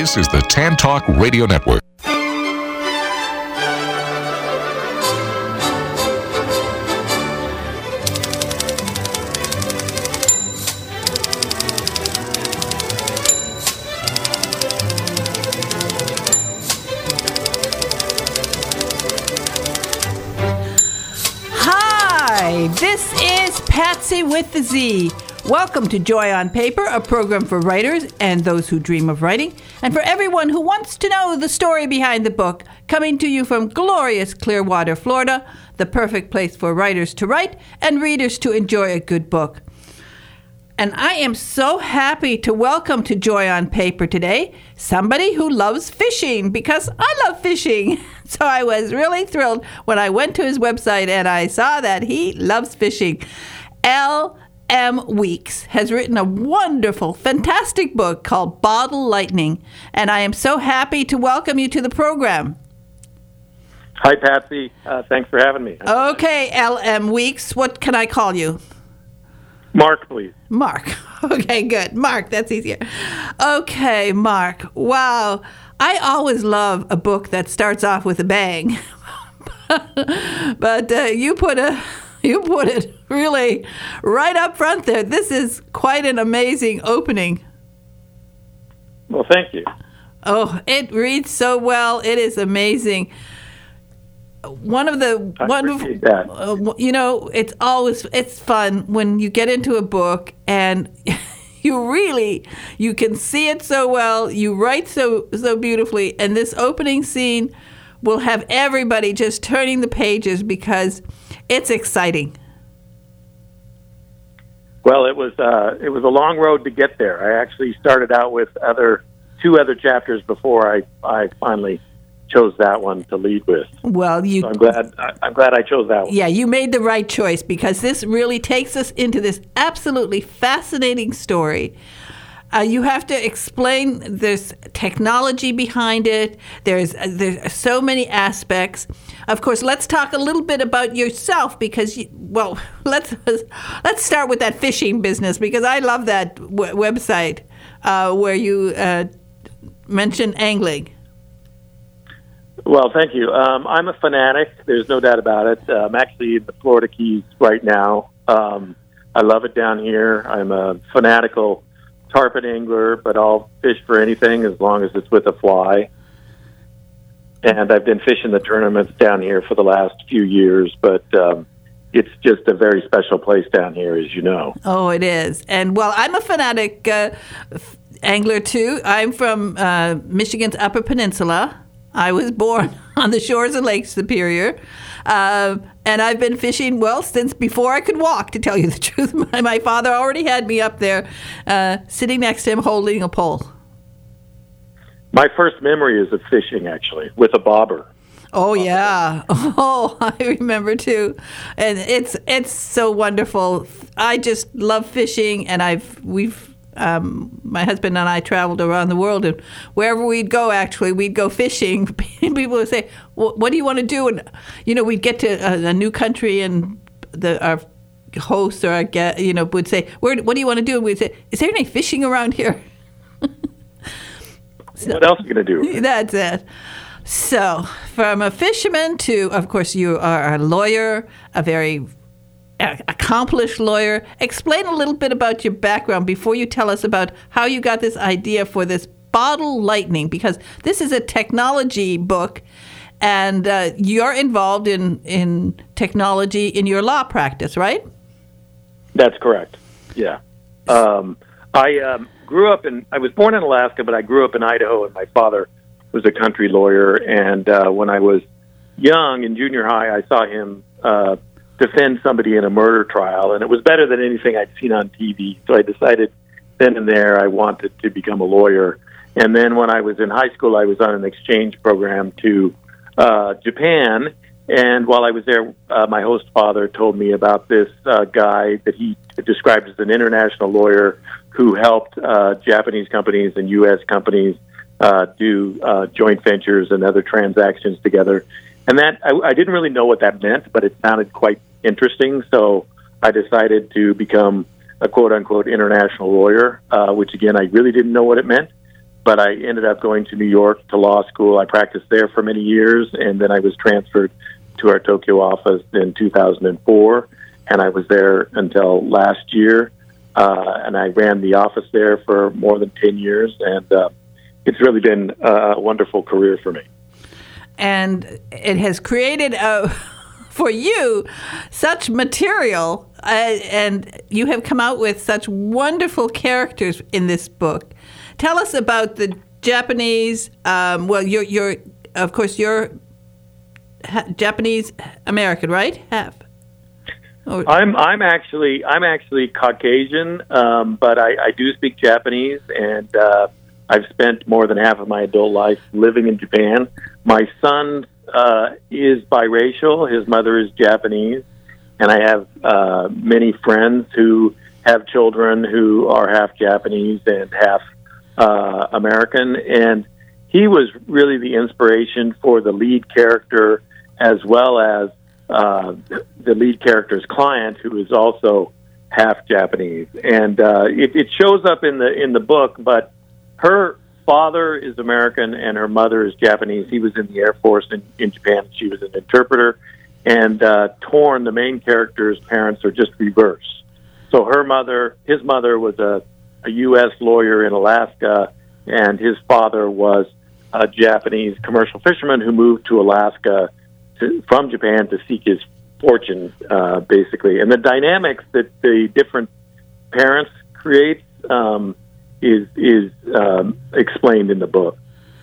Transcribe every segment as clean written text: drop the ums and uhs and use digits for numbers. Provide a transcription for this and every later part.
This is the Tan Talk Radio Network. Hi, this is Patsy with the Z. Welcome to Joy on Paper, a program for writers and those who dream of writing, and for everyone who wants to know the story behind the book, coming to you from glorious Clearwater, Florida, the perfect place for writers to write and readers to enjoy a good book. And I am so happy to welcome to Joy on Paper today somebody who loves fishing, because I love fishing. So I was really thrilled when I went to his website and I saw that he loves fishing. L.M. Weeks has written a wonderful, fantastic book called Bottle Lightning, and I am so happy to welcome you to the program. Hi, Patsy. Thanks for having me. Okay, L.M. Weeks, what can I call you? Mark, please. Mark. Okay, good. Mark, that's easier. Okay, Mark. Wow. I always love a book that starts off with a bang. But you put it really right up front there. This is quite an amazing opening. Well, thank you. Oh, it reads so well. It is amazing. One of the wonderful, it's fun when you get into a book and you can see it so well. You write so beautifully, and this opening scene will have everybody just turning the pages because it's exciting. Well, it was a long road to get there. I actually started out with two other chapters before I finally chose that one to lead with. Well, so I'm glad I chose that one. Yeah, you made the right choice, because this really takes us into this absolutely fascinating story. You have to explain this technology behind it. There's so many aspects. Of course, let's talk a little bit about yourself, because let's start with that fishing business, because I love that website where you mention angling. Well, thank you. I'm a fanatic. There's no doubt about it. I'm actually in the Florida Keys right now. I love it down here. I'm a fanatical tarpon angler, but I'll fish for anything as long as it's with a fly. And I've been fishing the tournaments down here for the last few years, but it's just a very special place down here, as you know. Oh, it is. And, I'm a fanatic angler, too. I'm from Michigan's Upper Peninsula. I was born on the shores of Lake Superior, and I've been fishing, since before I could walk, to tell you the truth. My father already had me up there, sitting next to him holding a pole. My first memory is of fishing, actually, with a bobber. Oh, yeah. Oh, I remember, too. And it's so wonderful. I just love fishing, and my husband and I traveled around the world, and wherever we'd go, we'd go fishing. People would say, what do you want to do? And, we'd get to a new country, and our host or our guest, would say, what do you want to do? And we'd say, is there any fishing around here? What else are you going to do? That's it. So, from a fisherman to, of course, you are a lawyer, a very accomplished lawyer. Explain a little bit about your background before you tell us about how you got this idea for this Bottle Lightning, because this is a technology book, and you're involved in technology in your law practice, right? That's correct. Yeah. I was born in Alaska, but I grew up in Idaho, and my father was a country lawyer. And when I was young, in junior high, I saw him defend somebody in a murder trial, and it was better than anything I'd seen on TV. So I decided then and there I wanted to become a lawyer. And then when I was in high school, I was on an exchange program to Japan. And while I was there, my host father told me about this guy that he described as an international lawyer who helped Japanese companies and U.S. companies do joint ventures and other transactions together. And that I didn't really know what that meant, but it sounded quite interesting. So I decided to become a quote-unquote international lawyer, which, again, I really didn't know what it meant. but I ended up going to New York to law school. I practiced there for many years, and then I was transferred to our Tokyo office in 2004, and I was there until last year, and I ran the office there for more than 10 years, and it's really been a wonderful career for me. And it has created for you such material, and you have come out with such wonderful characters in this book. Tell us about the Japanese. You're of course you're Japanese American, right? Half. Oh. I'm actually Caucasian, but I do speak Japanese, and I've spent more than half of my adult life living in Japan. My son is biracial. His mother is Japanese, and I have many friends who have children who are half Japanese and half American. And he was really the inspiration for the lead character, as well as the lead character's client, who is also half Japanese. And it shows up in the book, but her father is American and her mother is Japanese. He was in the Air Force in Japan. She was an interpreter. And Torn, the main character's parents, are just reverse. So his mother was a U.S. lawyer in Alaska, and his father was a Japanese commercial fisherman who moved to Alaska from Japan to seek his fortune, basically. And the dynamics that the different parents create is explained in the book.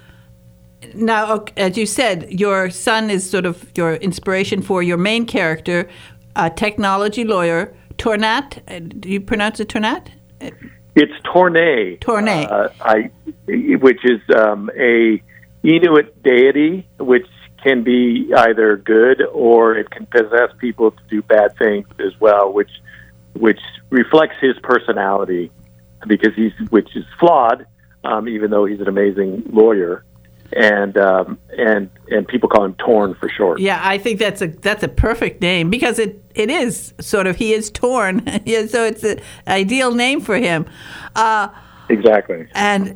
Now, as you said, your son is sort of your inspiration for your main character, a technology lawyer, Tornat. Do you pronounce it Tornat? It's Tornay. Tornay. Which is a Inuit deity, which can be either good or it can possess people to do bad things as well, which reflects his personality, because which is flawed, even though he's an amazing lawyer, and people call him Torn for short. Yeah, I think that's a perfect name, because it is sort of, he is torn, so it's an ideal name for him. Exactly. And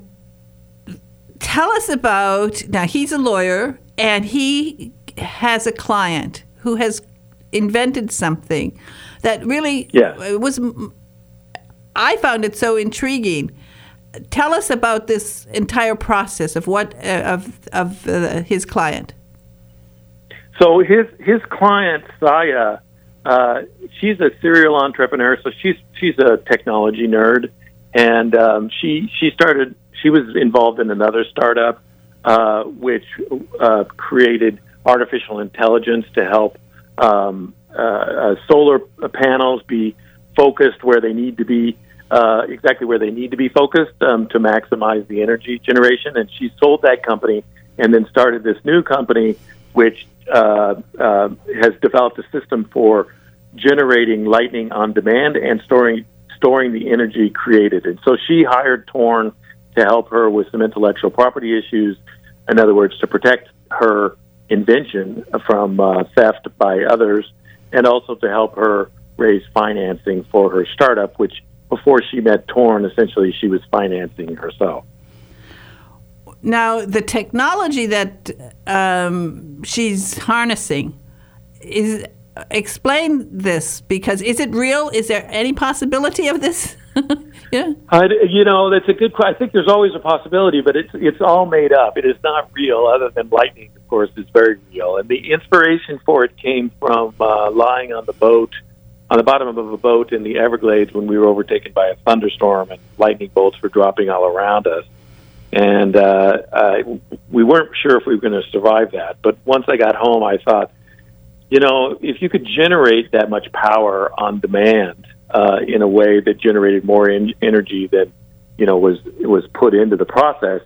tell us about, now he's a lawyer and he has a client who has invented something that really was. I found it so intriguing. Tell us about this entire process of what his client. So his client, Saya, she's a serial entrepreneur. So she's a technology nerd, and she was involved in another startup which created artificial intelligence to help solar panels be focused where they need to be, exactly where they need to be focused to maximize the energy generation. And she sold that company and then started this new company, which has developed a system for generating lightning on demand and storing the energy created. And so she hired Torn to help her with some intellectual property issues. In other words, to protect her invention from theft by others, and also to help her raise financing for her startup, which before she met Torn, essentially she was financing herself. Now, the technology that she's harnessing, explain this, because is it real? Is there any possibility of this? Yeah. That's a good question. I think there's always a possibility, but it's all made up. It is not real, other than lightning, of course, is very real. And the inspiration for it came from lying on the bottom of a boat in the Everglades when we were overtaken by a thunderstorm and lightning bolts were dropping all around us. And we weren't sure if we were going to survive that. But once I got home, I thought, if you could generate that much power on demand in a way that generated more energy than was put into the process,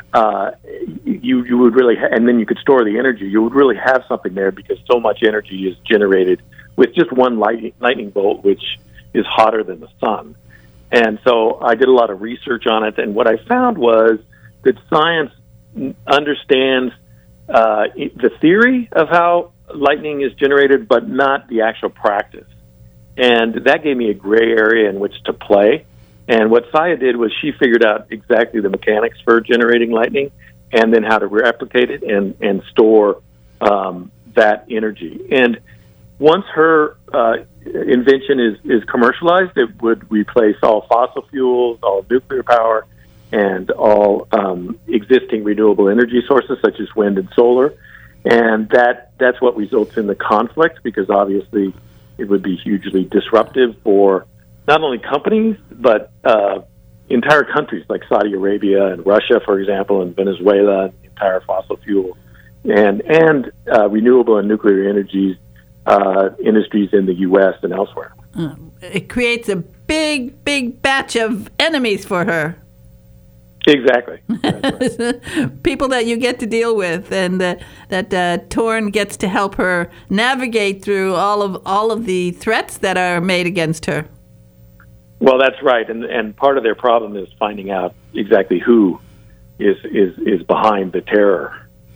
you would really, and then you could store the energy. You would really have something there, because so much energy is generated with just one lightning bolt, which is hotter than the sun. And so I did a lot of research on it, and what I found was that science understands the theory of how lightning is generated, but not the actual practice. And that gave me a gray area in which to play. And what Saya did was she figured out exactly the mechanics for generating lightning and then how to replicate it and store that energy. And once her invention is commercialized, it would replace all fossil fuels, all nuclear power, and all existing renewable energy sources such as wind and solar. And that's what results in the conflict, because obviously it would be hugely disruptive for not only companies, but entire countries like Saudi Arabia and Russia, for example, and Venezuela, and the entire fossil fuel and renewable and nuclear energies industries in the U.S. and elsewhere. It creates a big batch of enemies for her. Exactly. Right. People that you get to deal with, and that Torn gets to help her navigate through all of the threats that are made against her. Well, that's right, and part of their problem is finding out exactly who is behind the terror.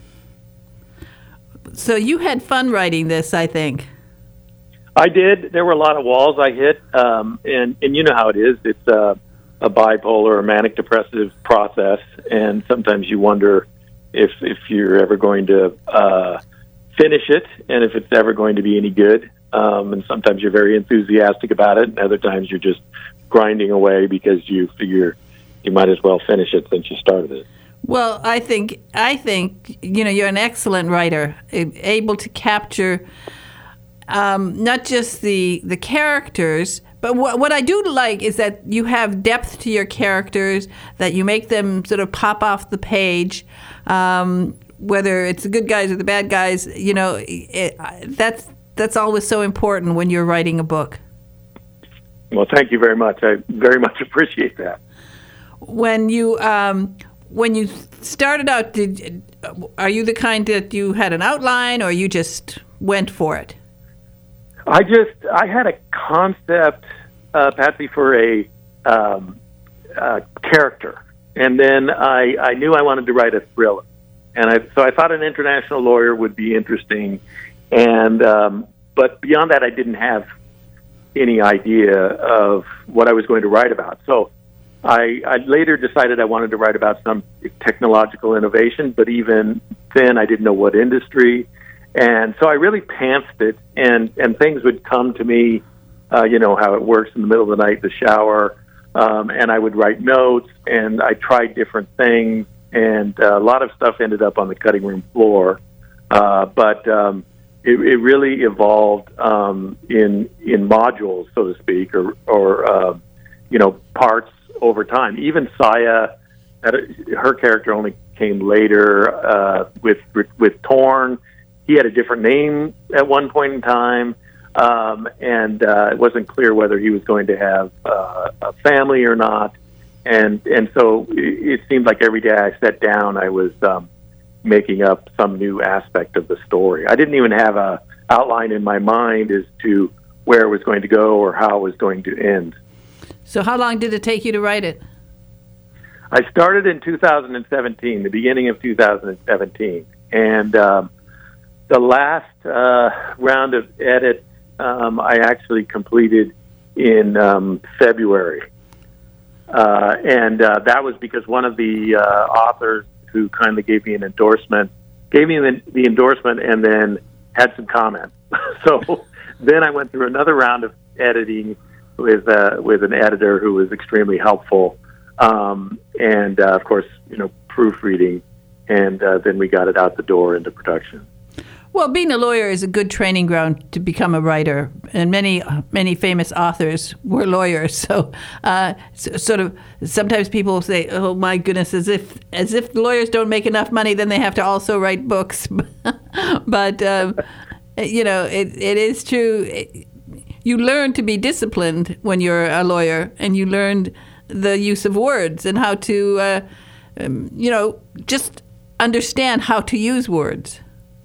So you had fun writing this, I think. I did. There were a lot of walls I hit, and you know how it is. It's a bipolar or manic depressive process, and sometimes you wonder if you're ever going to finish it, and if it's ever going to be any good. And sometimes you're very enthusiastic about it, and other times you're just grinding away because you figure you might as well finish it since you started it. Well, I think you're an excellent writer, able to capture not just the characters, but what I do like is that you have depth to your characters, that you make them sort of pop off the page, whether it's the good guys or the bad guys. That's always so important when you're writing a book. Well, thank you very much. I very much appreciate that. When you started out, are you the kind that you had an outline, or you just went for it? I had a concept, Patsy, for a character, and then I knew I wanted to write a thriller, and so I thought an international lawyer would be interesting, and but beyond that, I didn't have any idea of what I was going to write about. So I later decided I wanted to write about some technological innovation, but even then, I didn't know what industry. And so I really pantsed it, and things would come to me, you know, how it works in the middle of the night, the shower, and I would write notes, and I tried different things, and a lot of stuff ended up on the cutting room floor. But it really evolved in modules, so to speak, or you know, parts over time. Even Saya, her character only came later with Torn. He had a different name at one point in time, and it wasn't clear whether he was going to have a family or not. And so it seemed like every day I sat down, I was making up some new aspect of the story. I didn't even have a outline in my mind as to where it was going to go or how it was going to end. So how long did it take you to write it? I started in 2017, the beginning of 2017, and the last round of edits I actually completed in February. And that was because one of the authors who kindly gave me an endorsement, gave me the endorsement and then had some comments. So then I went through another round of editing with an editor who was extremely helpful. And of course, you know, proofreading. And then we got it out the door into production. Well, being a lawyer is a good training ground to become a writer, and many famous authors were lawyers. So, sort of, sometimes people say, "Oh my goodness," as if lawyers don't make enough money, then they have to also write books. But you know, it is true. You learn to be disciplined when you're a lawyer, and you learn the use of words and how to, you know, just understand how to use words.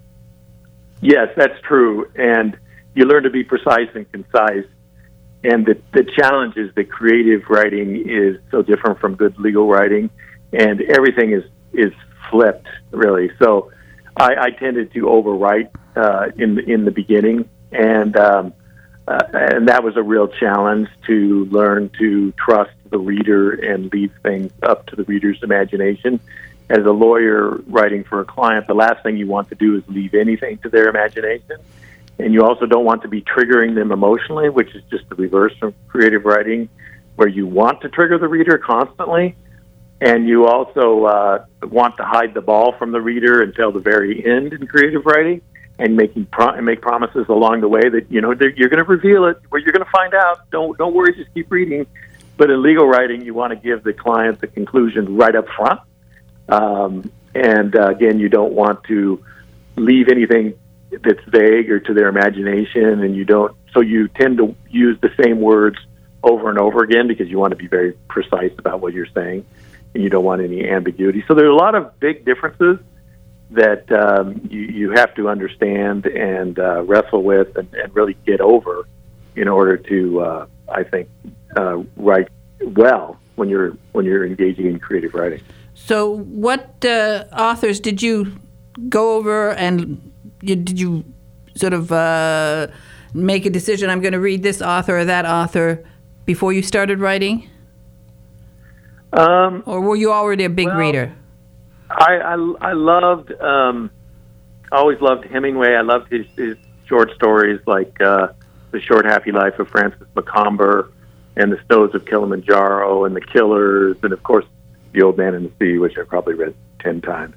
Yes, that's true. And you learn to be precise and concise. And the challenge is that creative writing is so different from good legal writing, and everything is flipped, really. So I tended to overwrite in the beginning, and and that was a real challenge to learn to trust the reader and leave things up to the reader's imagination. As a lawyer writing for a client, the last thing you want to do is leave anything to their imagination. And you also don't want to be triggering them emotionally, which is just the reverse from creative writing, where you want to trigger the reader constantly. And you also want to hide the ball from the reader until the very end in creative writing, and make promises along the way that, you're going to reveal it, where you're going to find out. Don't worry, just keep reading. But in legal writing, you want to give the client the conclusion right up front. Again, you don't want to leave anything that's vague or to their imagination, and so you tend to use the same words over and over again because you want to be very precise about what you're saying, and you don't want any ambiguity. So there's a lot of big differences that you have to understand and wrestle with and really get over in order to, I think, write well when you're engaging in creative writing. So what authors did you go over, and did you sort of make a decision, I'm going to read this author or that author, before you started writing? Or were you already a big reader? I loved, always loved Hemingway. I loved his short stories like The Short Happy Life of Francis Macomber and The Snows of Kilimanjaro and The Killers, and of course The Old Man and the Sea, which I probably read 10 times.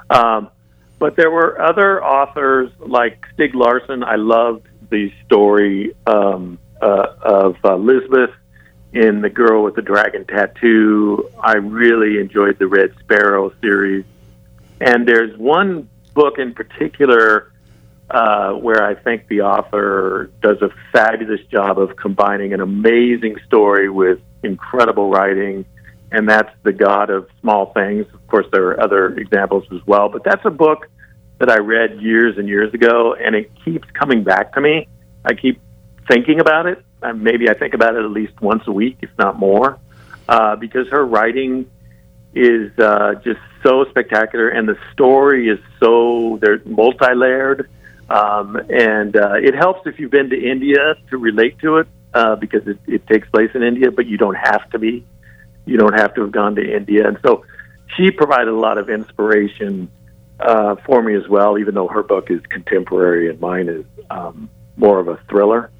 But there were other authors like Stieg Larsson. I loved the story of Lisbeth in The Girl with the Dragon Tattoo. I really enjoyed the Red Sparrow series. And there's one book in particular where I think the author does a fabulous job of combining an amazing story with incredible writing, and that's The God of Small Things. Of course, there are other examples as well, but that's a book that I read years and years ago, and it keeps coming back to me. I keep thinking about it. Maybe I think about it at least once a week, if not more, because her writing is just so spectacular, and the story is they're multi-layered, and it helps if you've been to India to relate to it, because it takes place in India, but you don't have to be. You don't have to have gone to India. And so she provided a lot of inspiration for me as well, even though her book is contemporary and mine is more of a thriller.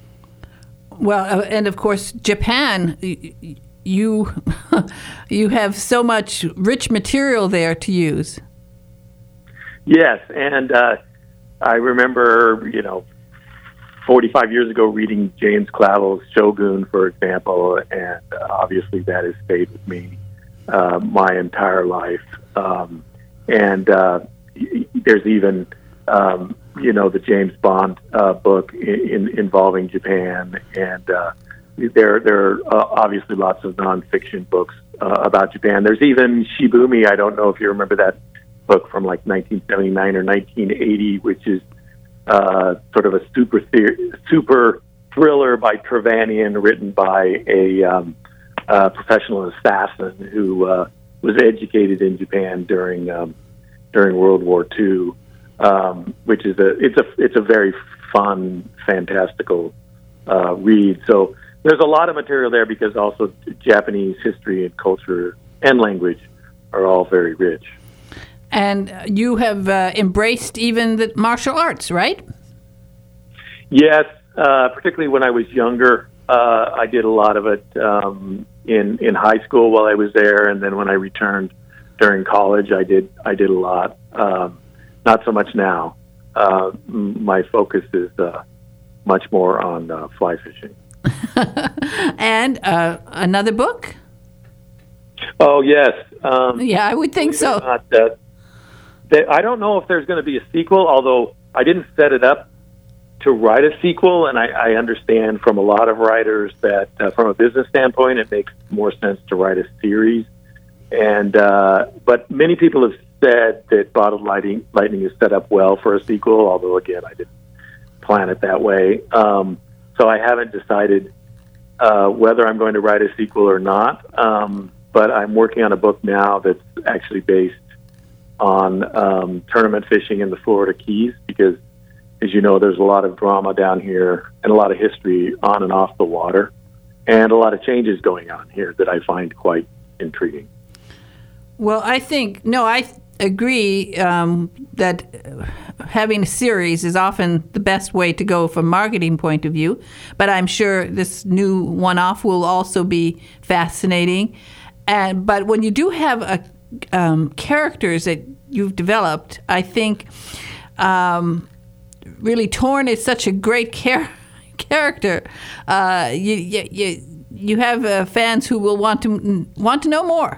Well, and of course, Japan, you have so much rich material there to use. Yes, and I remember, 45 years ago reading James Clavell's Shogun, for example, and obviously that has stayed with me my entire life. And there's even, the James Bond book involving Japan, and there are obviously lots of nonfiction books about Japan. There's even Shibumi. I don't know if you remember that book from like 1979 or 1980, which is sort of a super thriller by Trevanian, written by a professional assassin who was educated in Japan during World War II, which is it's a very fun, fantastical read. So there's a lot of material there because also Japanese history and culture and language are all very rich. And you have embraced even the martial arts, right? Yes, particularly when I was younger. I did a lot of it in high school while I was there, and then when I returned during college, I did a lot. Not so much now. My focus is much more on fly fishing. And another book? Oh, yes. Yeah, I would think so. I don't know if there's going to be a sequel, although I didn't set it up to write a sequel, and I understand from a lot of writers that from a business standpoint, it makes more sense to write a series. And but many people have said that Bottled Lightning is set up well for a sequel, although, again, I didn't plan it that way. So I haven't decided whether I'm going to write a sequel or not, but I'm working on a book now that's actually based on tournament fishing in the Florida Keys, because as you know, there's a lot of drama down here and a lot of history on and off the water, and a lot of changes going on here that I find quite intriguing. Well, I agree that having a series is often the best way to go from a marketing point of view, but I'm sure this new one-off will also be fascinating. But when you do have characters that you've developed, I think really Torn is such a great character. You have fans who will want to know more.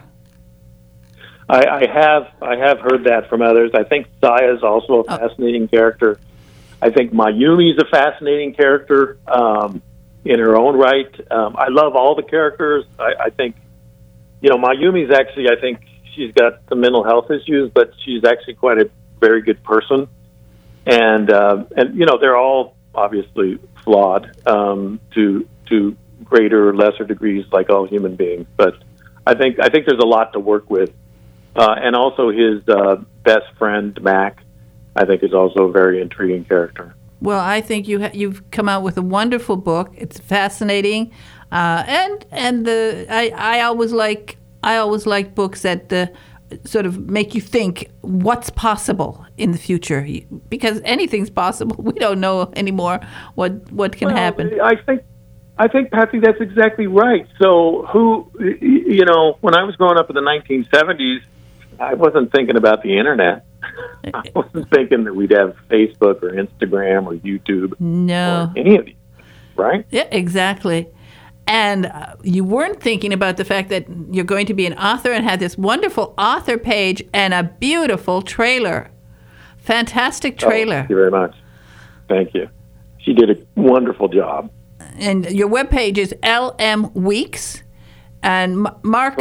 I have heard that from others. I think Saya is also a fascinating character. I think Mayumi is a fascinating character in her own right. I love all the characters. I think, Mayumi's actually, I think she's got some mental health issues, but she's actually quite a very good person. And they're all obviously flawed to greater or lesser degrees, like all human beings. But I think there's a lot to work with. And also his best friend, Mac, I think is also a very intriguing character. Well, I think you've come out with a wonderful book. It's fascinating, and I always like books that sort of make you think what's possible in the future, because anything's possible. We don't know anymore what can happen. I think, Patsy, that's exactly right. So when I was growing up in the 1970s, I wasn't thinking about the internet. I wasn't thinking that we'd have Facebook or Instagram or YouTube. No. Or any of these, right? Yeah, exactly. And you weren't thinking about the fact that you're going to be an author and had this wonderful author page and a beautiful trailer. Fantastic trailer. Thank you very much. Thank you. She did a wonderful job. And your webpage is LM Weeks. And Mark,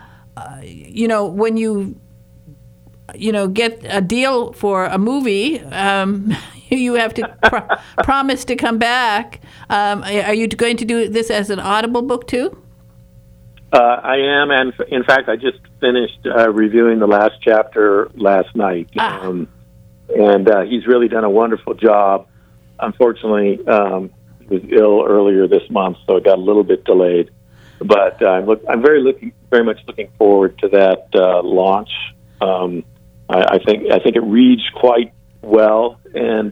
when you get a deal for a movie, you have to promise to come back. Are you going to do this as an Audible book too? I am, and in fact, I just finished reviewing the last chapter last night. And he's really done a wonderful job. Unfortunately, he was ill earlier this month, so it got a little bit delayed. But I'm very much looking forward to that launch. I think it reads quite well, and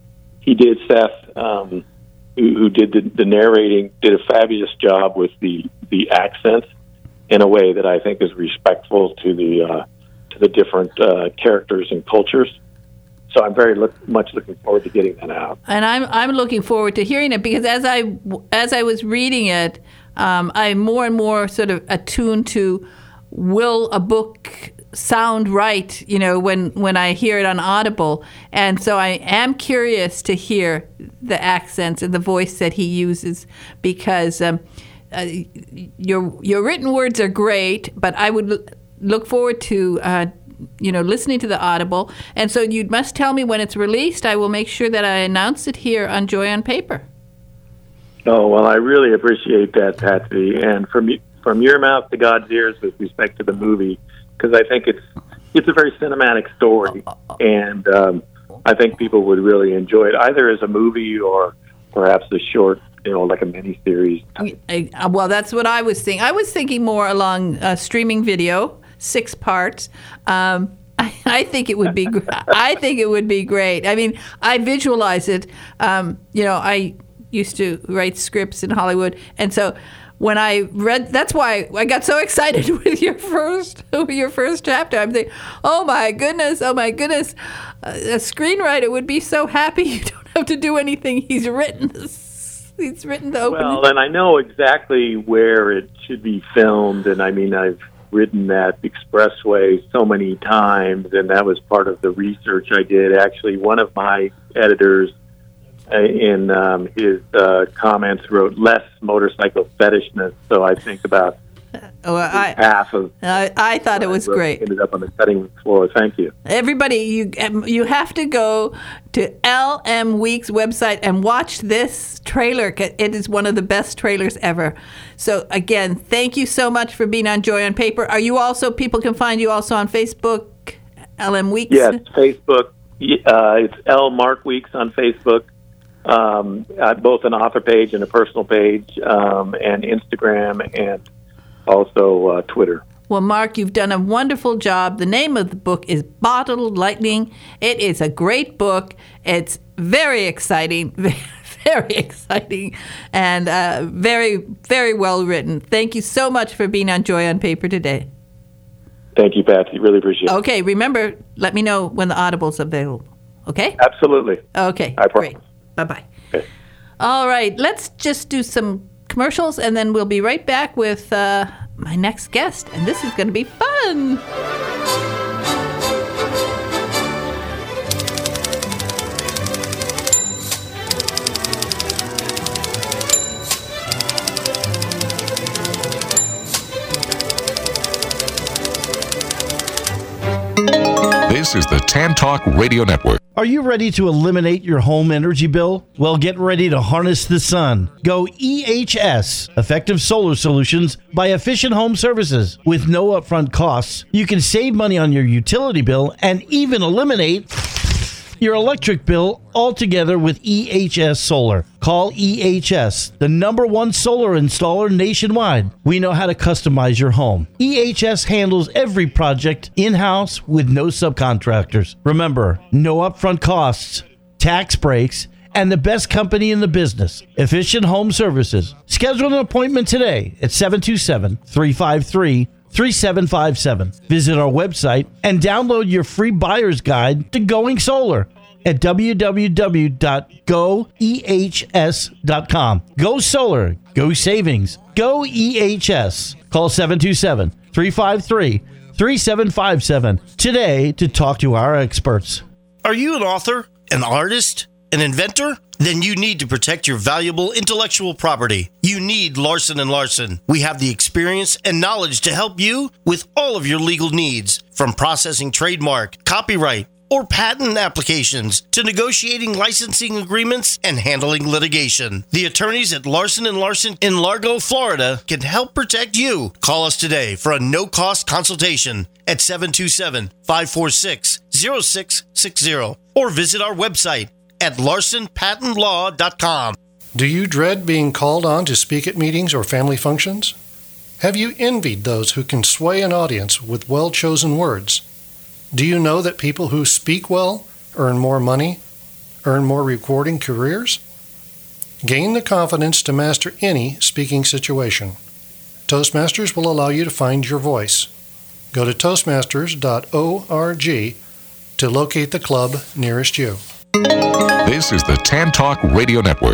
Seth, who did the narrating, did a fabulous job with the accent in a way that I think is respectful to the different characters and cultures. So I'm very much looking forward to getting that out. And I'm looking forward to hearing it, because as I was reading it, I'm more and more sort of attuned to, will a book sound right, when I hear it on Audible. And so I am curious to hear the accents and the voice that he uses, because your written words are great, but I would look forward to listening to the Audible. And so you must tell me when it's released. I will make sure that I announce it here on Joy on Paper. Oh, well, I really appreciate that, Patsy. And from your mouth to God's ears with respect to the movie, because I think it's a very cinematic story, and I think people would really enjoy it, either as a movie or perhaps a short, like a mini-series. Well, that's what I was thinking. I was thinking more along streaming video, 6 parts. I think it would be. I think it would be great. I mean, I visualize it. I used to write scripts in Hollywood, and so when I read, that's why I got so excited with your first chapter. I'm thinking, oh my goodness, a screenwriter would be so happy. You don't have to do anything. He's written the opening. Well, and I know exactly where it should be filmed, and I mean, I've ridden that expressway so many times, and that was part of the research I did. Actually, one of my editors in his comments wrote less motorcycle fetishness, so I think about half of. I thought it was great. Ended up on the cutting room floor. Thank you. Everybody, you have to go to LM Week's website and watch this trailer. It is one of the best trailers ever. So again, thank you so much for being on Joy on Paper. Are you also? People can find you also on Facebook, LM Weeks. Yes, Facebook. It's L. Mark Weeks on Facebook, both an author page and a personal page, and Instagram, and also Twitter. Well, Mark, you've done a wonderful job. The name of the book is Bottled Lightning. It is a great book. It's very exciting, very exciting, and very, very well written. Thank you so much for being on Joy on Paper today. Thank you, Patsy. Really appreciate it. Okay, remember, let me know when the Audible's available. Okay? Absolutely. Okay, I promise. great. Bye-bye. Okay. All right, let's just do some commercials, and then we'll be right back with my next guest, and this is going to be fun. This is the Tan Talk Radio Network. Are you ready to eliminate your home energy bill? Well, get ready to harness the sun. Go EHS, Effective Solar Solutions by Efficient Home Services. With no upfront costs, you can save money on your utility bill and even eliminate your electric bill altogether with EHS Solar. Call EHS, the #1 solar installer nationwide. We know how to customize your home. EHS handles every project in-house with no subcontractors. Remember, no upfront costs, tax breaks, and the best company in the business, Efficient Home Services. Schedule an appointment today at 727-353-3757. Visit our website and download your free buyer's guide to going solar at www.goehs.com. Go solar, go savings, go EHS. Call 727-353-3757 today to talk to our experts. Are you an author, an artist, an inventor? Then you need to protect your valuable intellectual property. You need Larson & Larson. We have the experience and knowledge to help you with all of your legal needs, from processing trademark, copyright, or patent applications to negotiating licensing agreements and handling litigation. The attorneys at Larson & Larson in Largo, Florida can help protect you. Call us today for a no-cost consultation at 727-546-0660 or visit our website at larsonpatentlaw.com. Do you dread being called on to speak at meetings or family functions? Have you envied those who can sway an audience with well-chosen words? Do you know that people who speak well earn more money, earn more rewarding careers? Gain the confidence to master any speaking situation. Toastmasters will allow you to find your voice. Go to toastmasters.org to locate the club nearest you. This is the Tan Talk Radio Network.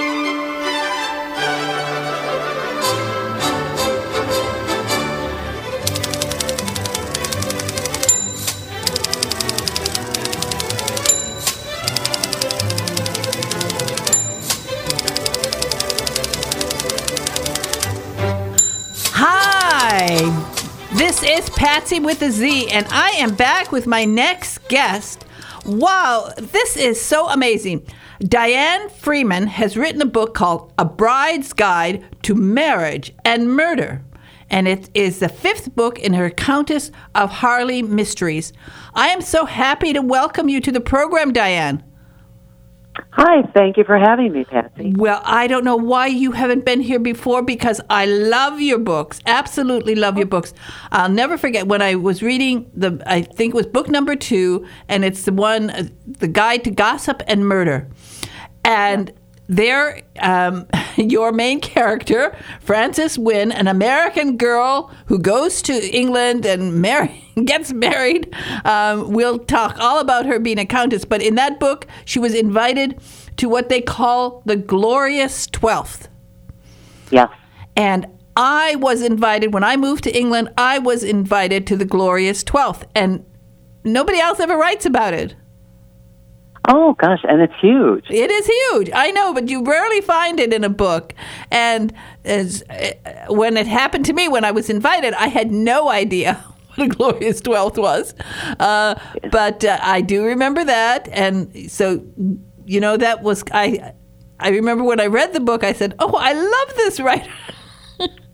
This is Patsy with a Z, and I am back with my next guest. Wow, this is so amazing. Diane Freeman has written a book called A Bride's Guide to Marriage and Murder, and it is the 5th book in her Countess of Harley mysteries. I am so happy to welcome you to the program, Diane. Hi, thank you for having me, Patsy. Well, I don't know why you haven't been here before, because I love your books, absolutely love your books. I'll never forget when I was reading I think it was book number 2, and it's the one, The Guide to Gossip and Murder. And there, your main character, Frances Wynne, an American girl who goes to England and gets married. We'll talk all about her being a countess. But in that book, she was invited to what they call the Glorious 12th. Yeah. And I was invited, when I moved to England, I was invited to the Glorious 12th. And nobody else ever writes about it. Oh, gosh, and it's huge. It is huge. I know, but you rarely find it in a book. And when it happened to me, when I was invited, I had no idea what a Glorious 12th was. But I do remember that. And so, you know, that was, I remember when I read the book, I said, oh, I love this writer.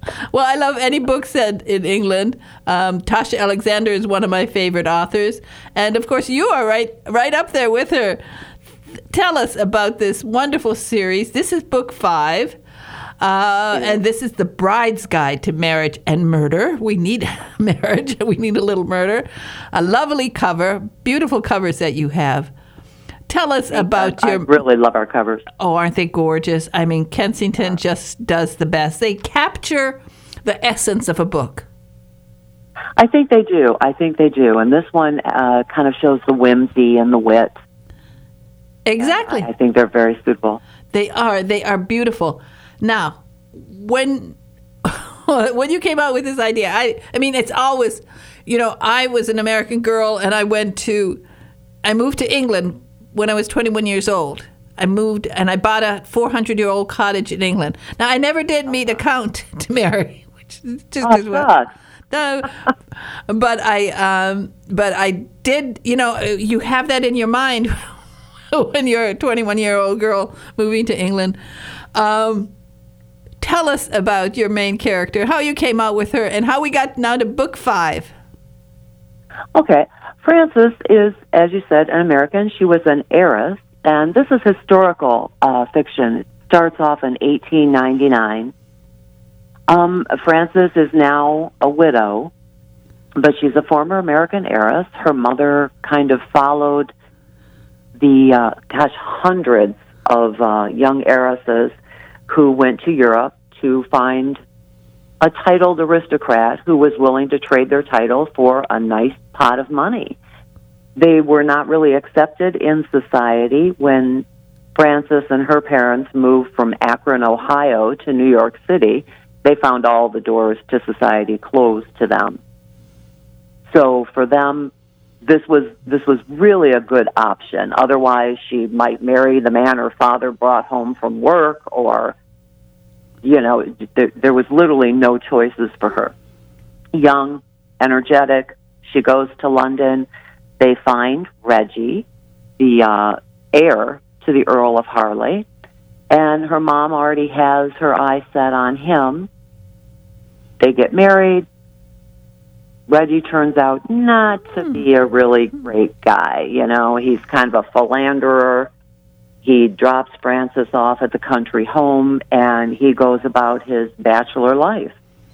Well, I love any book set in England. Tasha Alexander is one of my favorite authors. And, of course, you are right up there with her. Tell us about this wonderful series. This is book 5. And this is The Bride's Guide to Marriage and Murder. We need marriage. We need a little murder. A lovely cover, beautiful covers that you have. Tell us about I really love our covers. Oh, aren't they gorgeous? I mean, Kensington just does the best. They capture the essence of a book. I think they do. And this one kind of shows the whimsy and the wit. Exactly. I think they're very suitable. They are beautiful. Now, when you came out with this idea, I mean, it's always, I was an American girl, and I moved to England when I was 21 years old. I moved, and I bought a 400-year-old cottage in England. Now, I never did meet a count to marry, which is just as well. No, but I did. You have that in your mind when you're a 21-year-old girl moving to England. Tell us about your main character, how you came out with her, and how we got now to book 5. Okay. Frances is, as you said, an American. She was an heiress, and this is historical fiction. It starts off in 1899. Frances is now a widow, but she's a former American heiress. Her mother kind of followed the, hundreds of young heiresses who went to Europe to find a titled aristocrat who was willing to trade their title for a nice pot of money. They were not really accepted in society when Frances and her parents moved from Akron, Ohio to New York City. They found all the doors to society closed to them. So for them, this was really a good option. Otherwise, she might marry the man her father brought home from work, or, there was literally no choices for her. Young, energetic, she goes to London. They find Reggie, the heir to the Earl of Harley, and her mom already has her eye set on him. They get married. Reggie turns out not to be a really great guy. He's kind of a philanderer. He drops Frances off at the country home, and he goes about his bachelor life.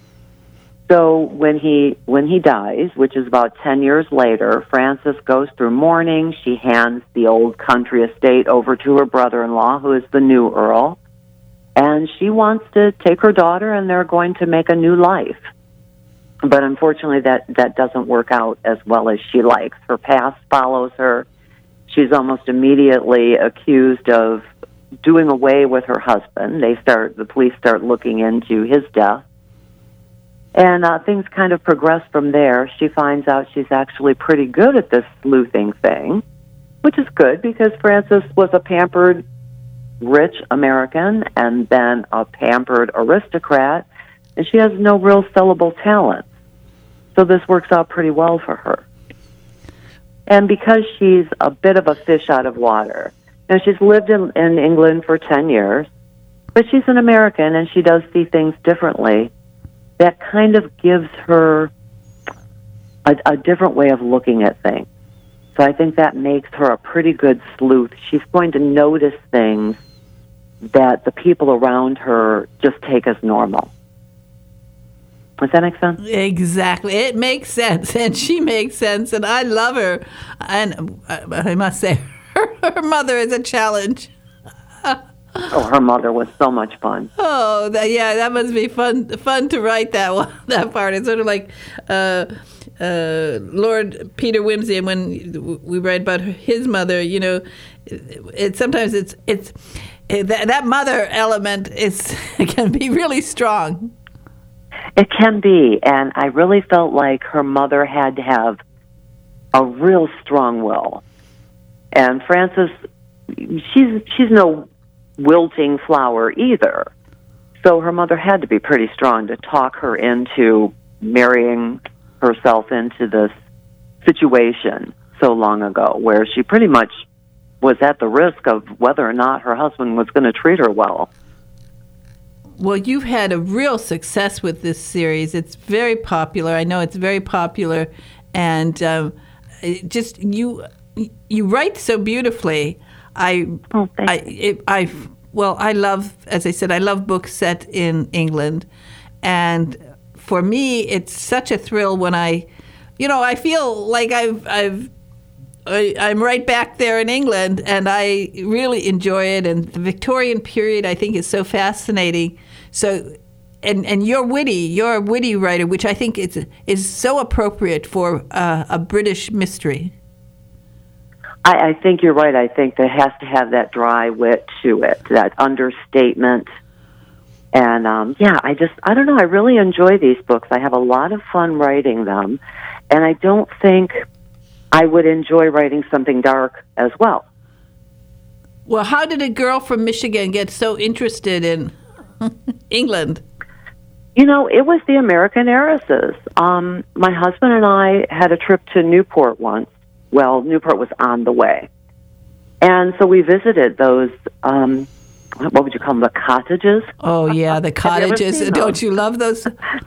So when he dies, which is about 10 years later, Frances goes through mourning. She hands the old country estate over to her brother-in-law, who is the new Earl, and she wants to take her daughter, and they're going to make a new life. But unfortunately, that doesn't work out as well as she likes. Her past follows her. She's almost immediately accused of doing away with her husband. The police start looking into his death. And things kind of progress from there. She finds out she's actually pretty good at this sleuthing thing, which is good because Frances was a pampered, rich American and then a pampered aristocrat, and she has no real sellable talent. So this works out pretty well for her. And because she's a bit of a fish out of water, she's lived in England for 10 years, but she's an American and she does see things differently. That kind of gives her a different way of looking at things. So I think that makes her a pretty good sleuth. She's going to notice things that the people around her just take as normal. Does that make sense? Exactly. It makes sense, and she makes sense, and I love her. And I must say, her mother is a challenge. Oh, her mother was so much fun. Oh, that must be fun to write that one, that part. It's sort of like Lord Peter Wimsey, and when we write about his mother, sometimes that mother element can be really strong. It can be, and I really felt like her mother had to have a real strong will. And Frances, she's no wilting flower either. So her mother had to be pretty strong to talk her into marrying herself into this situation so long ago, where she pretty much was at the risk of whether or not her husband was going to treat her well. Well, you've had a real success with this series. It's very popular. I know it's very popular, and you write so beautifully. I love, as I said, I love books set in England, and for me, it's such a thrill when I feel like I'm right back there in England, and I really enjoy it. And the Victorian period, I think, is so fascinating. So, and you're a witty writer, which I think is so appropriate for a British mystery. I think you're right. I think that has to have that dry wit to it, that understatement. And I don't know. I really enjoy these books. I have a lot of fun writing them, and I don't think I would enjoy writing something dark as well. Well, how did a girl from Michigan get so interested in England? It was the American heiresses. My husband and I had a trip to Newport once. Well, Newport was on the way. And so we visited those, what would you call them, the cottages? Oh, yeah, the cottages. Don't you love those?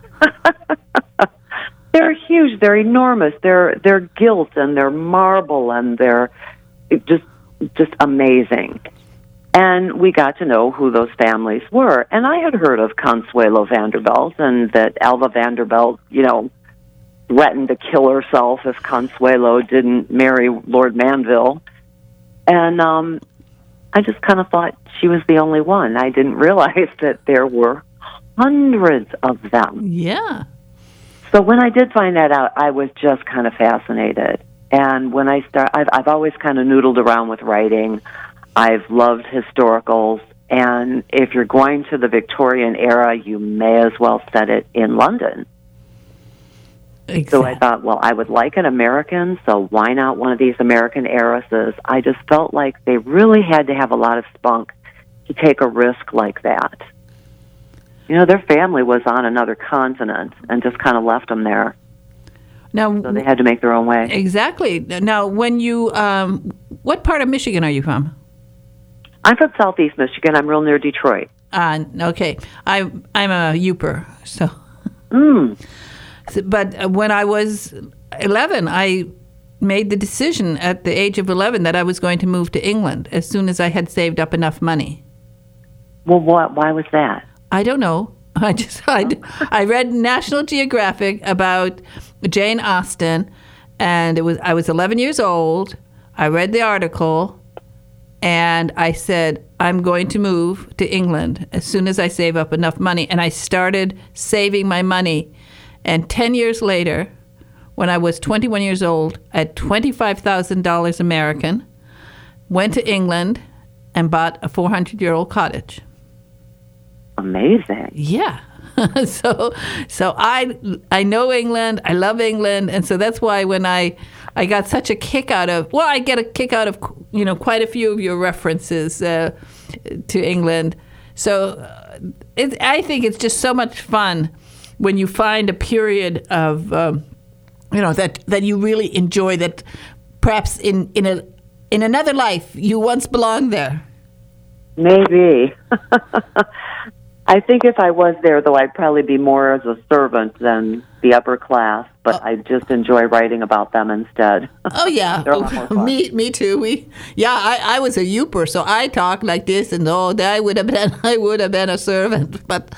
They're huge. They're enormous. They're gilt and they're marble and they're just amazing. And we got to know who those families were. And I had heard of Consuelo Vanderbilt and that Alva Vanderbilt, threatened to kill herself if Consuelo didn't marry Lord Manville. And I just kind of thought she was the only one. I didn't realize that there were hundreds of them. Yeah. So when I did find that out, I was just kind of fascinated. And when I've always kind of noodled around with writing. I've loved historicals. And if you're going to the Victorian era, you may as well set it in London. Exactly. So I thought, well, I would like an American, so why not one of these American heiresses? I just felt like they really had to have a lot of spunk to take a risk like that. Their family was on another continent and just kind of left them there. Now, so they had to make their own way. Exactly. Now, when you, what part of Michigan are you from? I'm from Southeast Michigan. I'm real near Detroit. Okay. I'm a Youper, so. But when I was 11, I made the decision at the age of 11 that I was going to move to England as soon as I had saved up enough money. Well, why was that? I don't know. I read National Geographic about Jane Austen, and I was 11 years old. I read the article, and I said, I'm going to move to England as soon as I save up enough money. And I started saving my money. And 10 years later, when I was 21 years old, I had $25,000 American, went to England, and bought a 400-year-old cottage. Amazing. Yeah. So I know England. I love England. And so that's why when I got such a kick out of, I get a kick out of, quite a few of your references to England. So I think it's just so much fun when you find a period of, that you really enjoy, that perhaps in another life you once belonged there. Maybe. I think if I was there, though, I'd probably be more as a servant than the upper class, but I just enjoy writing about them instead. Oh, yeah. Me too. I was a Youper, so I talk like this, and I would have been a servant, but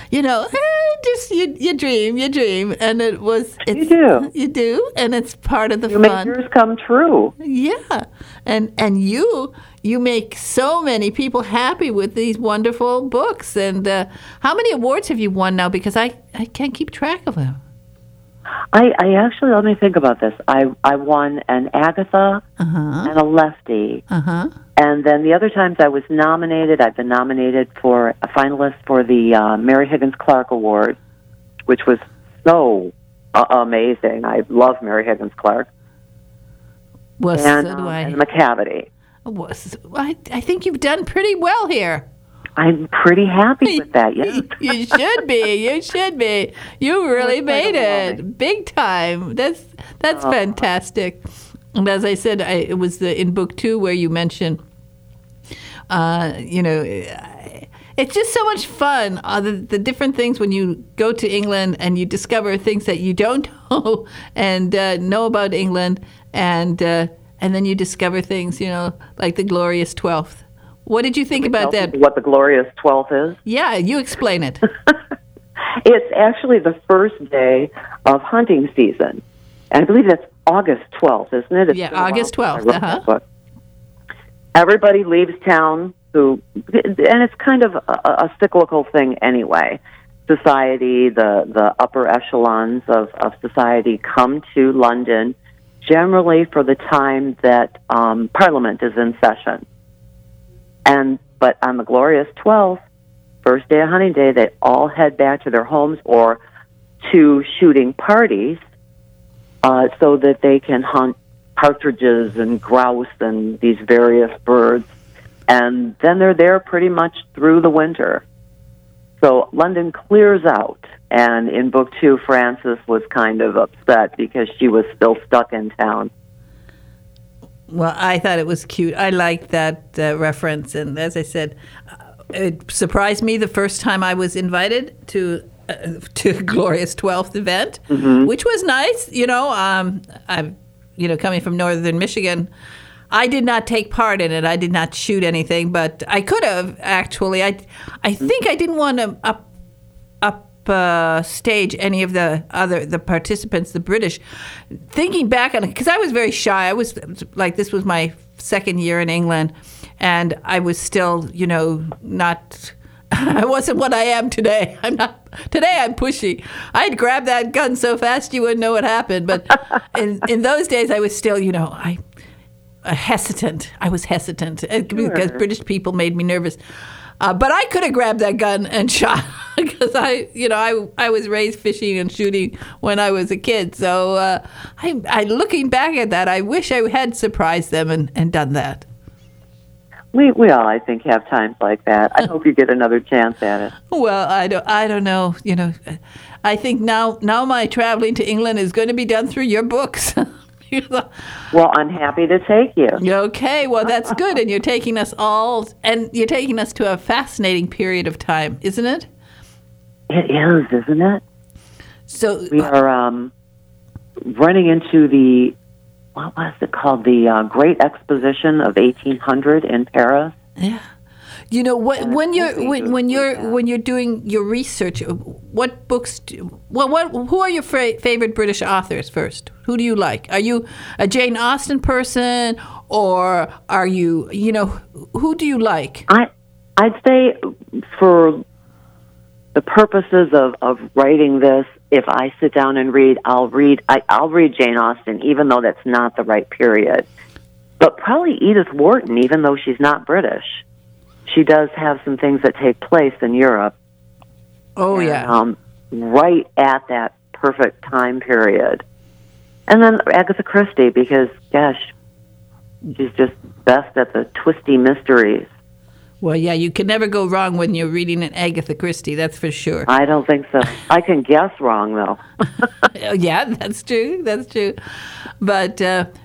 just you dream, and you do, and it's part of the fun. You make yours come true. Yeah, and you make so many people happy with these wonderful books. And how many awards have you won now? Because I can't keep track of them. I actually, let me think about this. I won an Agatha and a Lefty. And then the other times I was nominated, I've been nominated for a finalist for the Mary Higgins Clark Award, which was so amazing. I love Mary Higgins Clark. Well, and, so do I. And McCavity. I think you've done pretty well here. I'm pretty happy with that, yes. You should be. You really made it. Big time. That's fantastic. And as I said, it was in book 2 where you mentioned, It's just so much fun. The different things when you go to England and you discover things that you don't know and know about England, and then you discover things, like the Glorious 12th. What did you think about that? What the Glorious 12th is? Yeah, you explain it. It's actually the first day of hunting season. And I believe that's August 12th, isn't it? Yeah, August 12th. Everybody leaves town, and it's kind of a cyclical thing anyway. Society, the upper echelons of society come to London generally for the time that Parliament is in session. But on the Glorious 12th, first day of hunting day, they all head back to their homes or to shooting parties so that they can hunt partridges and grouse and these various birds. And then they're there pretty much through the winter. So London clears out. And in book 2, Frances was kind of upset because she was still stuck in town. Well, I thought it was cute. I liked that reference. And as I said, it surprised me the first time I was invited to Glorious 12th event, which was nice. I'm coming from northern Michigan, I did not take part in it. I did not shoot anything, but I could have actually. I think I didn't want to stage any of the participants, the British. Thinking back on it, because I was very shy. I was this was my second year in England, and I was still, not. I wasn't what I am today. I'm not. Today I'm pushy. I'd grab that gun so fast you wouldn't know what happened. But in those days I was still, hesitant. I was hesitant because British people made me nervous. But I could have grabbed that gun and shot because I was raised fishing and shooting when I was a kid. So I looking back at that, I wish I had surprised them and done that. We all, I think, have times like that. I hope you get another chance at it. Well, I don't know. I think now my traveling to England is going to be done through your books. Well, I'm happy to take you. Okay, well, that's good. And you're taking us to a fascinating period of time, isn't it? It is, isn't it? So we are running into what was it called? The Great Exposition of 1800 in Paris. Yeah. When you're doing your research, what books? Who are your favorite British authors first? Who do you like? Are you a Jane Austen person, or are you? Who do you like? I'd say for the purposes of writing this, if I sit down and read, I'll read Jane Austen, even though that's not the right period. But probably Edith Wharton, even though she's not British. She does have some things that take place in Europe. Oh, yeah. Right at that perfect time period. And then Agatha Christie, because, gosh, she's just best at the twisty mysteries. Well, yeah, you can never go wrong when you're reading an Agatha Christie, that's for sure. I don't think so. I can guess wrong, though. Yeah, that's true. That's true. But,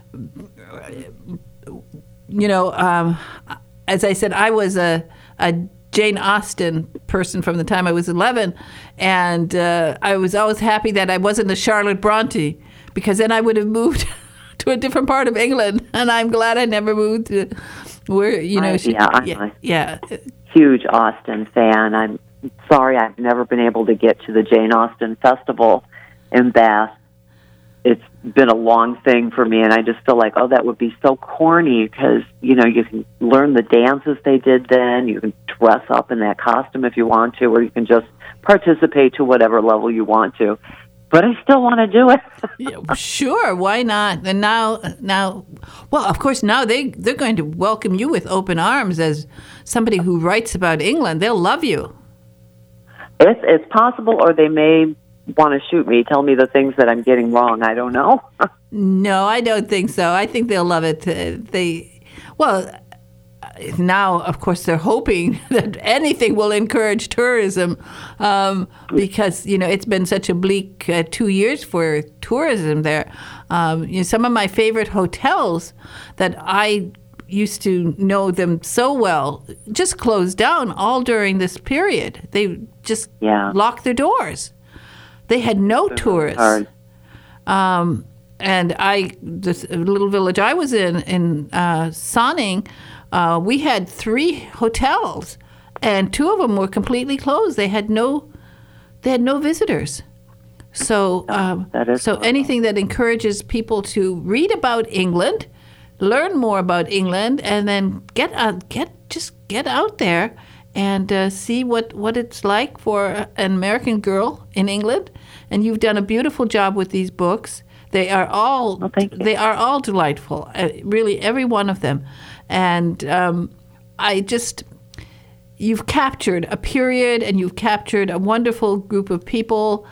as I said, I was a Jane Austen person from the time I was 11, and I was always happy that I wasn't a Charlotte Bronte, because then I would have moved to a different part of England, and I'm glad I never moved to where, I'm a huge Austen fan. I'm sorry I've never been able to get to the Jane Austen Festival in Bath. It's been a long thing for me, and I just feel like, that would be so corny because, you can learn the dances they did then. You can dress up in that costume if you want to, or you can just participate to whatever level you want to. But I still want to do it. Yeah, sure, why not? And now, well, of course, now they're going to welcome you with open arms as somebody who writes about England. They'll love you. It's possible, or they may want to shoot me, tell me the things that I'm getting wrong. I don't know. No, I don't think so. I think they'll love it. Now, of course, they're hoping that anything will encourage tourism because, it's been such a bleak 2 years for tourism there. Some of my favorite hotels that I used to know them so well just closed down all during this period. They just locked their doors. They had no tourists. And this little village I was in Sonning, we had 3 hotels, and 2 of them were completely closed. They had no visitors. So, anything that encourages people to read about England, learn more about England, and then get out there and see what it's like for an American girl in England. And you've done a beautiful job with these books. They are all delightful, really, every one of them. And you've captured a period, and you've captured a wonderful group of people.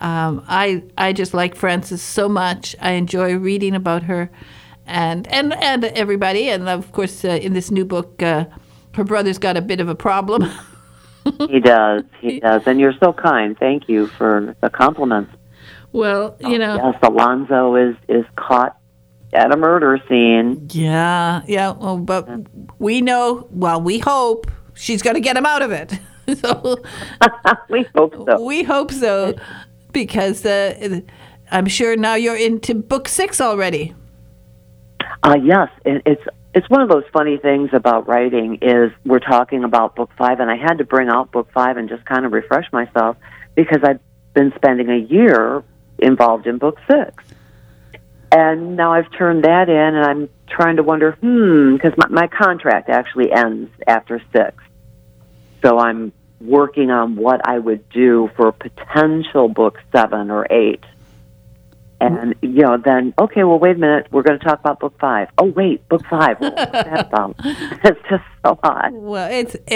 I just like Frances so much. I enjoy reading about her, and everybody. And of course, in this new book, her brother's got a bit of a problem. He does, and you're so kind. Thank you for the compliments. Well, yes, Alonzo is caught at a murder scene. Yeah. Well, but we know. Well, we hope she's going to get him out of it. So we hope so. We hope so, because I'm sure now you're into book 6 already. Yes, it's one of those funny things about writing is we're talking about book 5, and I had to bring out book 5 and just kind of refresh myself because I've been spending a year involved in book 6. And now I've turned that in, and I'm trying to wonder, because my contract actually ends after 6. So I'm working on what I would do for potential book 7 or 8. And, then, okay, well, wait a minute, we're going to talk about book 5. Oh, wait, book 5, what's that about? It's just so odd. Well,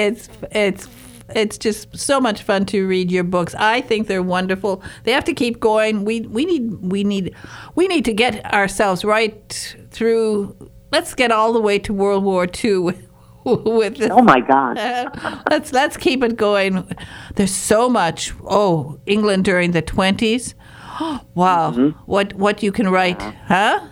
it's just so much fun to read your books. I think they're wonderful. They have to keep going. We need to get ourselves right through. Let's get all the way to World War II with this. Oh my God! Let's keep it going. There's so much. Oh, England during the 20s. Wow, what you can write, huh?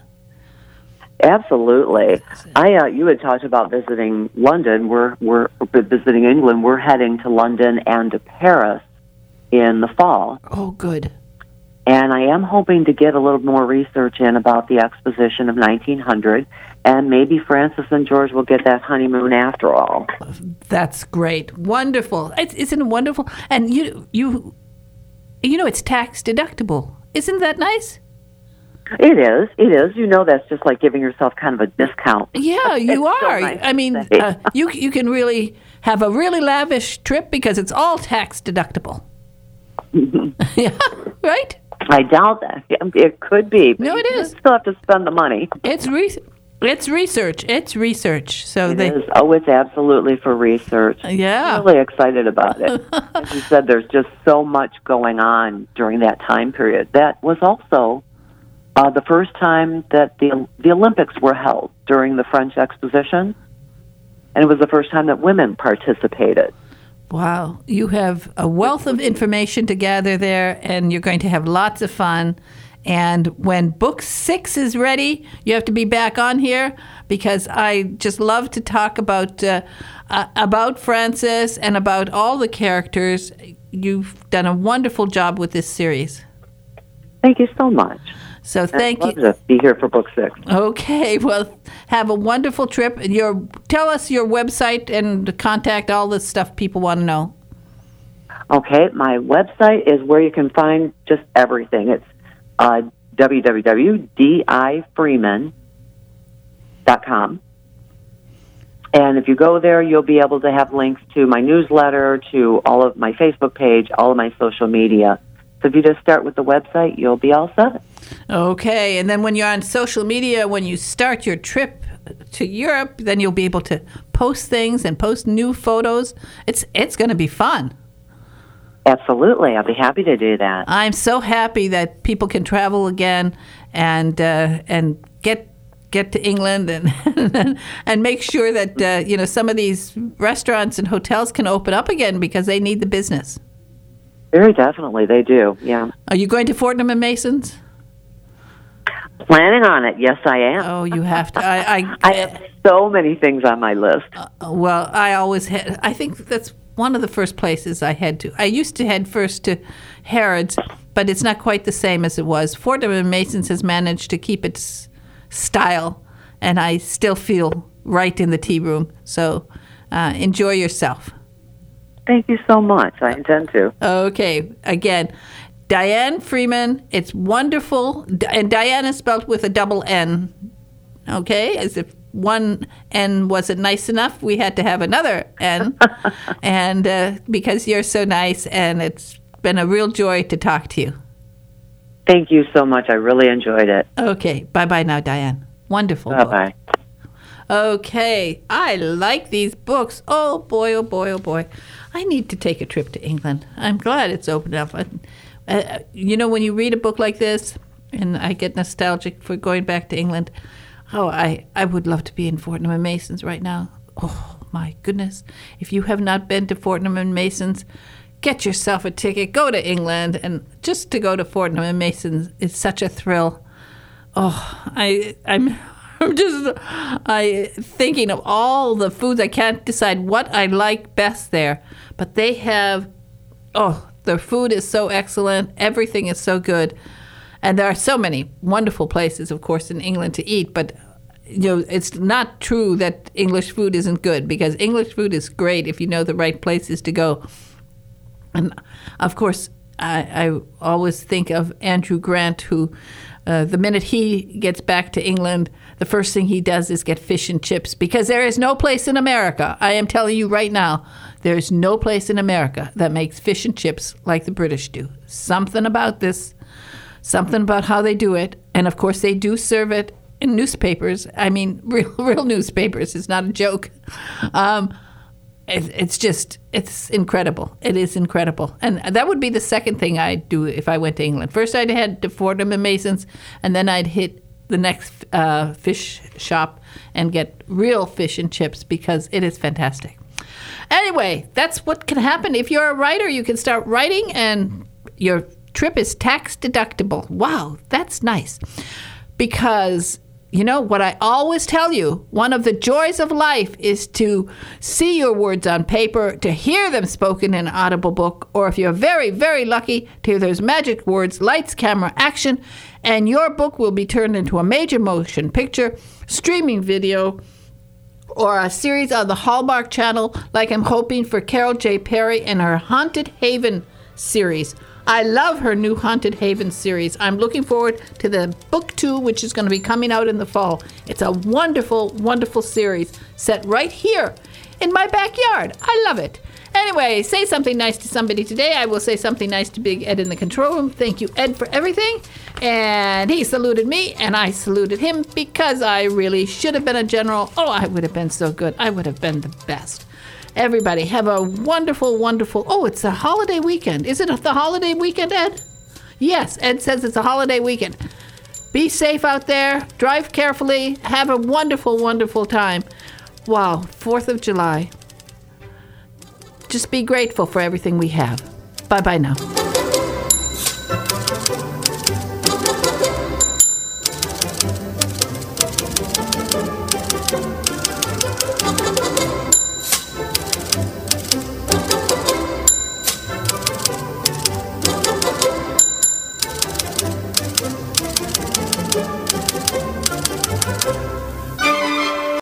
Absolutely. You had talked about visiting London. We're visiting England. We're heading to London and to Paris in the fall. Oh, good. And I am hoping to get a little more research in about the Exposition of 1900, and maybe Frances and George will get that honeymoon after all. That's great. Wonderful. Isn't it wonderful? And you it's tax deductible. Isn't that nice? It is. That's just like giving yourself kind of a discount. Yeah, you are. Nice. I mean, you can really have a really lavish trip because it's all tax deductible. Yeah, right? I doubt that. It could be. No, it is. You still have to spend the money. It's research. It's research. So it is. Oh, it's absolutely for research. Yeah. I'm really excited about it. As you said, there's just so much going on during that time period. That was also the first time that the Olympics were held during the French Exposition, and it was the first time that women participated. Wow. You have a wealth of information to gather there, and you're going to have lots of fun. And when book 6 is ready, you have to be back on here, because I just love to talk about Frances and about all the characters. You've done a wonderful job with this series. Thank you so much. So thank you. I'd love to be here for book 6. Okay. Well, have a wonderful trip. Tell us your website and contact all the stuff people want to know. Okay. My website is where you can find just everything. It's www.difreeman.com. And if you go there, you'll be able to have links to my newsletter, to all of my Facebook page, all of my social media. So if you just start with the website, you'll be all set. Okay. And then when you're on social media, when you start your trip to Europe, then you'll be able to post things and post new photos. It's going to be fun. Absolutely. I'll be happy to do that. I'm so happy that people can travel again and get to England and make sure that some of these restaurants and hotels can open up again, because they need the business. Very definitely, they do. Yeah. Are you going to Fortnum and Mason's? Planning on it. Yes, I am. Oh, you have to. I have so many things on my list. Well, I always had. I think that's one of the first places I head to. I used to head first to Harrods, but it's not quite the same as it was. Fortnum and Mason's has managed to keep its style, and I still feel right in the tea room. So enjoy yourself. Thank you so much. I intend to. Okay. Again, Diane Freeman. It's wonderful. And Diane is spelled with a double N. Okay? As if one N wasn't nice enough, we had to have another N. And because you're so nice, and it's been a real joy to talk to you. Thank you so much. I really enjoyed it. Okay. Bye-bye now, Diane. Wonderful. Bye-bye. Okay. I like these books. Oh, boy, oh, boy, oh, boy. I need to take a trip to England. I'm glad it's opened up. You know, when you read a book like this, and I get nostalgic for going back to England, I would love to be in Fortnum and Mason's right now. Oh, my goodness. If you have not been to Fortnum and Mason's, get yourself a ticket. Go to England. And just to go to Fortnum and Mason's is such a thrill. Oh, I'm just thinking of all the foods. I can't decide what I like best there. But they have, their food is so excellent. Everything is so good. And there are so many wonderful places, of course, in England to eat. But, you know, it's not true that English food isn't good, because English food is great if you know the right places to go. And, of course, I always think of Andrew Grant, who the minute he gets back to England, the first thing he does is get fish and chips, because there is no place in America, I am telling you right now, there is no place in America that makes fish and chips like the British do. Something about this, something about how they do it. And, of course, they do serve it in newspapers. I mean, real newspapers. It's not a joke. It's incredible. It is incredible. And that would be the second thing I'd do if I went to England. First, I'd head to Fortnum and Mason's, and then I'd hit the next fish shop and get real fish and chips, because it is fantastic. Anyway, that's what can happen. If you're a writer, you can start writing, and your trip is tax deductible. Wow, that's nice. Because, you know, what I always tell you, one of the joys of life is to see your words on paper, to hear them spoken in an audible book, or if you're very, very lucky, to hear those magic words, lights, camera, action, and your book will be turned into a major motion picture, streaming video, or a series on the Hallmark Channel, like I'm hoping for Carol J. Perry and her Haunted Haven series. I love her new Haunted Haven series. I'm looking forward to the book 2, which is going to be coming out in the fall. It's a wonderful, wonderful series set right here in my backyard. I love it. Anyway, say something nice to somebody today. I will say something nice to Big Ed in the control room. Thank you, Ed, for everything. And he saluted me, and I saluted him, because I really should have been a general. Oh, I would have been so good. I would have been the best. Everybody, have a wonderful, wonderful... Oh, it's a holiday weekend. Is it the holiday weekend, Ed? Yes, Ed says it's a holiday weekend. Be safe out there. Drive carefully. Have a wonderful, wonderful time. Wow, 4th of July. Just be grateful for everything we have. Bye-bye now.